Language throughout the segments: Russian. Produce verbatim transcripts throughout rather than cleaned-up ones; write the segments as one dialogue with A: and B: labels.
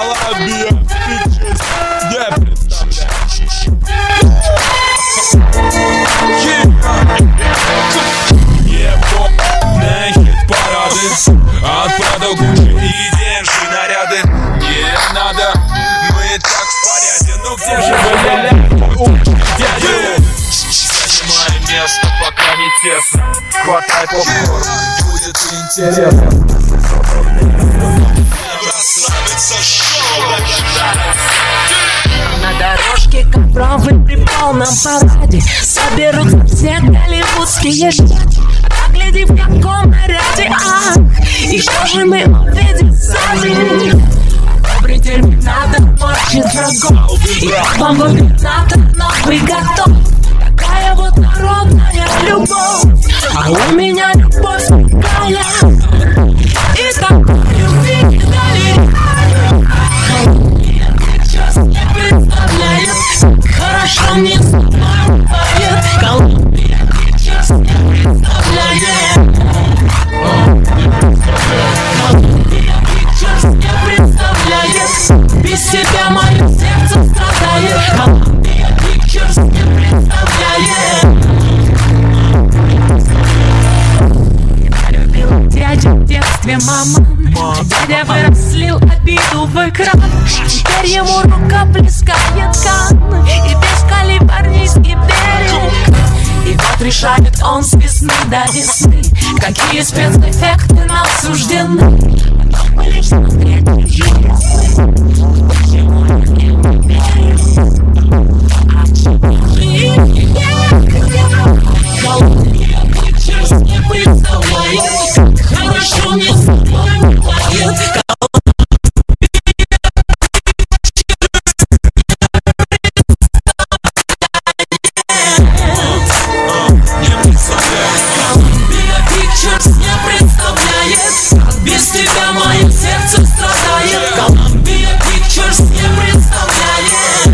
A: Columbia Pictures не представляет. Ебаные хит-парады от Prada, Gucci и денежные наряды. Не надо, мы и так в порядке. Ну где же вы, дядя? Занимай место, пока не тесно. Хватай попкорн, будет интересно. Расслабиться, шоу
B: на дорожке ковровой при полном параде соберутся все голливудские штаты. Погляди, в каком наряде, ах, и что же мы увидим сами? Добрый терминатор морщит врагов, и вам губернатор новый готов. Такая вот народная любовь, а у меня любовь такая. И такую любви дали. Не представляет, хорошо мне с тобой бывает. Колумбия Pictures не представляет. Колумбия Pictures не представляет. Без тебя мое сердце страдает. Колумбия Pictures не представляет. Любил дядю в детстве мама. Дядя вырос, слил обиду в экран. Теперь ему рука плескает ткань. И весь калифорнийский берег. И вот решает он с весны до весны, какие спецэффекты нам суждены. Потом мы лишь смотреть не видим. Почему я не верю? Колумбия Pictures не представляет, хорошо мне с тобой бывает. Колумбия Pictures не представляет, без тебя мое сердце страдает. Колумбия Pictures не представляет.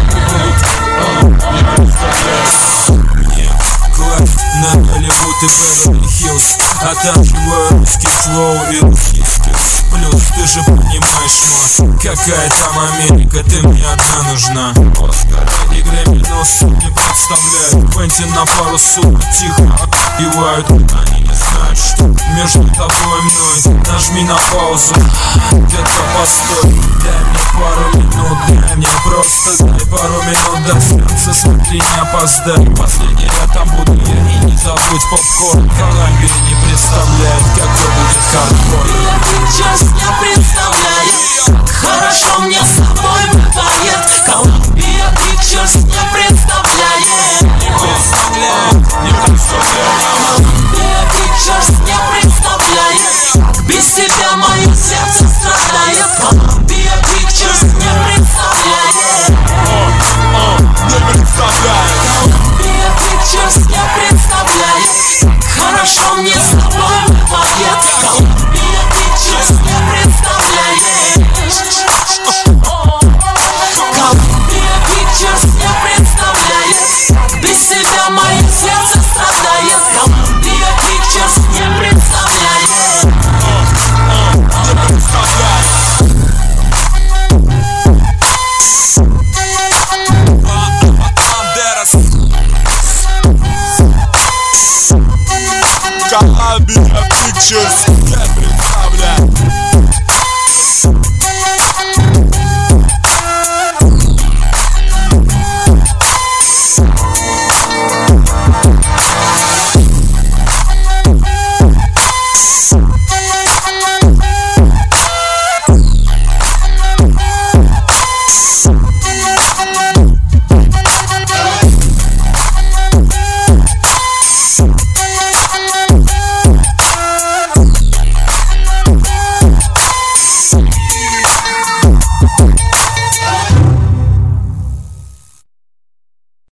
A: На Голливуд и Беверли Хиллз отталкиваю русский флоу и российский плюс. Ты же понимаешь, мать, какая там Америка, ты мне одна нужна. Оскар и Грэмми нос не представляют. Квентин на пару суток тихо отбивают. Они не знают, что между тобой и мной. Нажми на паузу, где-то постой. Дай мне пару минут, дай мне просто дай пару минут до станции, смотри, не опоздай. Последний я там буду я, и не забудь попкорн. Колумбия не представляет, какой будет карбон.
B: Pictures не представляет, хорошо мне с тобой бывает. Колумбия Pictures не представляет.
A: Не представляет, не представляет.
B: Колумбия Pictures не представляет, без тебя мое сердце страдает. Колумбия Pictures не представляет.
A: Не представляет.
B: Колумбия Pictures не представляет, хорошо мне с тобой бывает. Колумбия Pictures не представляет. Колумбия Pictures не представляет, без тебя мое сердце страдает. Колумбия Pictures не представляет.
A: Не представляет. Columbia Pictures.